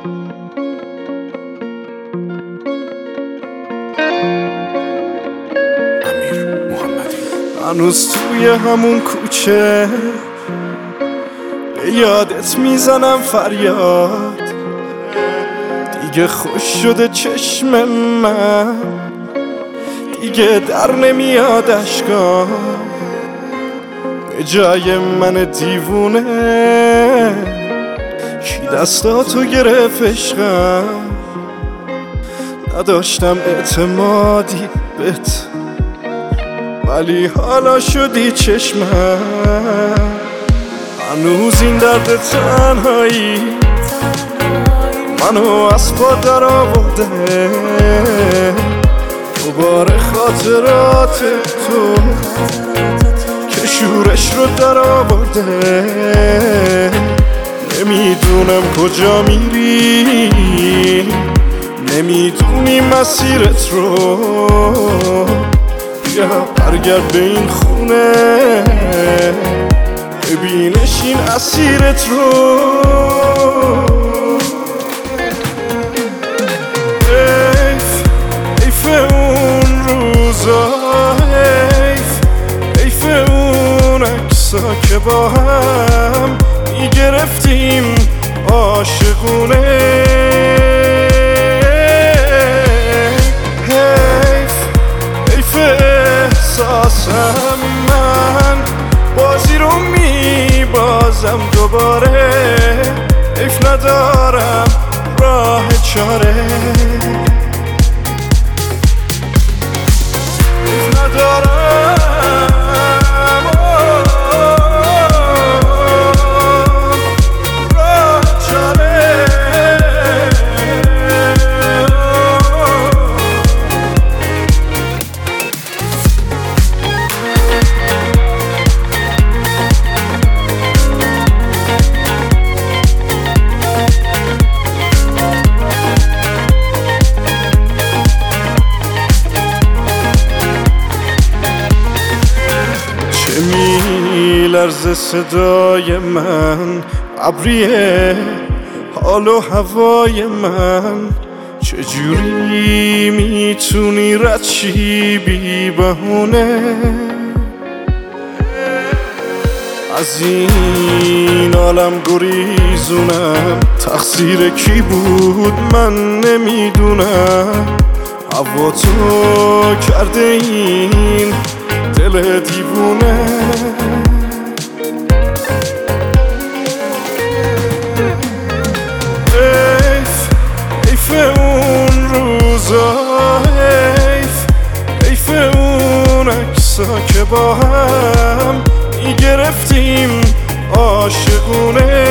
هنوز توی همون کوچه به یادت میزنم فریاد. دیگه خوش شده چشم من، دیگه در نمیاد اشکام. به جای من دیوونه کی دستاتو گرفت عشقم. نداشتم اعتمادی بهت ولی حالا شدی چشمم. هنوز این درد تنهایی منو از پا در آورده. دوباره خاطرات تو که شورش رو در آورده. نمیدونم کجا میری، نمیدونی مسیرت رو. بیا برگرد به این خونه ببینش این اسیرت رو. حیف اون روزا، حیف اون عکسا که با هم میگرفتیم عاشقونه. احساسم من بازی رو میبازم دوباره. حیف ندارم راه چاره، حیف ندارم راه چاره. میلرزه صدای من، ابریه حال و هوای من. چجوری میتونی رد شی بی بهونه از این عالم گریزونم؟ تقصیر کی بود من نمیدونم. هوا تو کرده این دل دیوونه. حیف اون روزا، حیف اون عکسا که با هم میگرفتیم عاشقونه.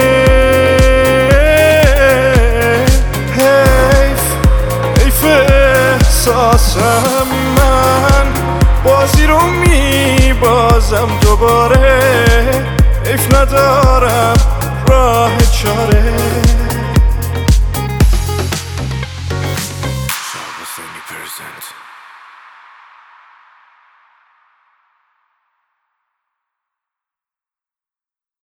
حیف احساسم من بازی رو میبازم دوباره. حیف ندارم راه چاره.